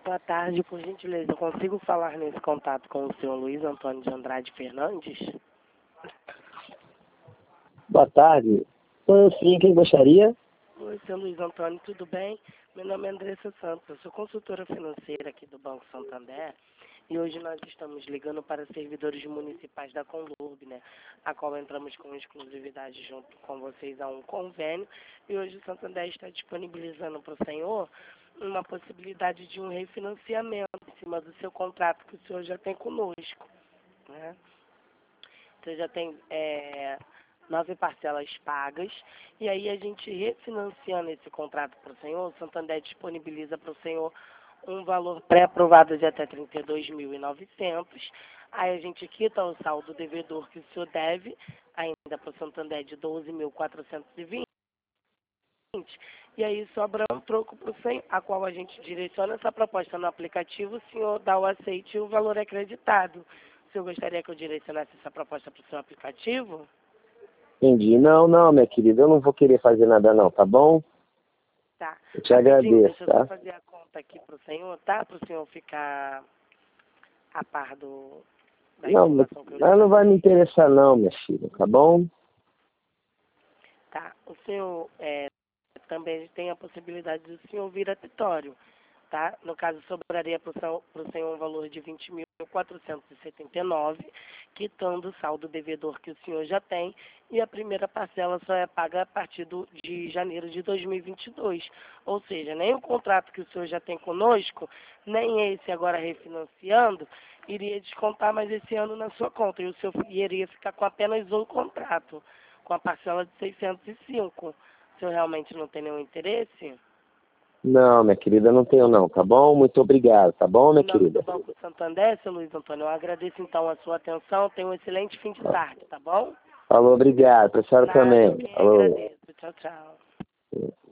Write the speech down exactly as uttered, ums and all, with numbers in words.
Boa tarde, por gentileza, eu consigo falar nesse contato com o senhor Luiz Antônio de Andrade Fernandes? Boa tarde. Sou eu sim, quem gostaria? Oi, senhor Luiz Antônio, tudo bem? Meu nome é Andressa Santos, eu sou consultora financeira aqui do Banco Santander e hoje nós estamos ligando para servidores municipais da Conlurb, né? A qual entramos com exclusividade junto com vocês a um convênio e hoje o Santander está disponibilizando para o senhor uma possibilidade de um refinanciamento em cima do seu contrato que o senhor já tem conosco, né? Você já tem é, nove parcelas pagas e aí a gente refinanciando esse contrato para o senhor, o Santander disponibiliza para o senhor um valor pré-aprovado de até trinta e dois mil e novecentos. Aí a gente quita o saldo devedor que o senhor deve ainda para o Santander de doze mil quatrocentos e vinte. E aí sobra um troco para o senhor, a qual a gente direciona essa proposta no aplicativo, o senhor dá o aceite e o valor é creditado. O senhor gostaria que eu direcionasse essa proposta para o seu aplicativo? Entendi. Não, não, minha querida, eu não vou querer fazer nada não, tá bom? Tá. Eu te Rapidinho, agradeço, deixa eu só tá? fazer a conta aqui para o senhor, tá? Para o senhor ficar a par do, da Não, mas informação que eu mas lhe não vai me passei. interessar não, minha filha, tá bom? Tá. O senhor é, também tem a possibilidade do senhor vir a Vitória, tá? No caso, sobraria para o senhor um valor de vinte mil quatrocentos e setenta e nove, quitando o saldo devedor que o senhor já tem, e a primeira parcela só é paga a partir do, de janeiro de dois mil e vinte e dois. Ou seja, nem o contrato que o senhor já tem conosco, nem esse agora refinanciando, iria descontar mais esse ano na sua conta, e o senhor iria ficar com apenas um contrato, com a parcela de seiscentos e cinco. O senhor realmente não tem nenhum interesse? Não, minha querida, não tenho não, tá bom? Muito obrigado, tá bom, minha Em nome do querida? Banco Santander, seu Luiz Antônio, eu agradeço então a sua atenção. Tenha um excelente fim de tarde, tá bom? Falou, obrigado. Pra senhora Nada, eu também. quem Falou. agradeço. Tchau, tchau.